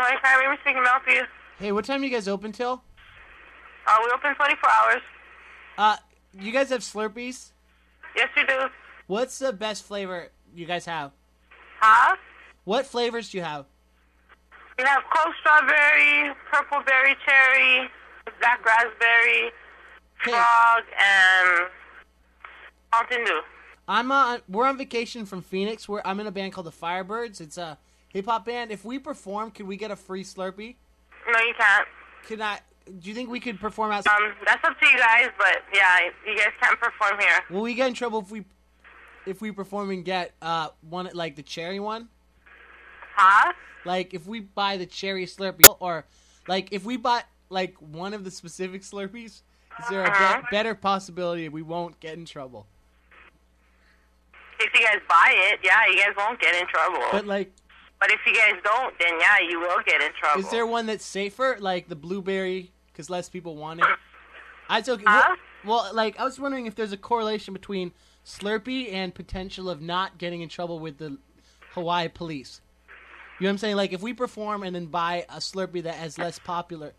Illinois Crime Maybe speaking about you. Hey, what time do you guys open till? We open 24 hours. You guys have Slurpees? Yes, we do. What's the best flavor you guys have? Huh? What flavors do you have? We have cold strawberry, purple berry cherry, black raspberry, frog, and Mountain Dew. We're on vacation from Phoenix. I'm in a band called the Firebirds. It's a hip-hop band. If we perform, could we get a free Slurpee? No, you can't. Do you think we could perform outside? That's up to you guys, but yeah, you guys can't perform here. Will we get in trouble if we perform and get one, like the cherry one? Huh? Like if we buy the cherry Slurpee, or like if we buy like one of the specific Slurpees, is there a better possibility we won't get in trouble? If you guys buy it, yeah, you guys won't get in trouble. But if you guys don't, then yeah, you will get in trouble. Is there one that's safer, like the blueberry, because less people want it? Huh? Well, like I was wondering if there's a correlation between Slurpee and potential of not getting in trouble with the Hawaii police. You know what I'm saying? Like if we perform and then buy a Slurpee that is less popular,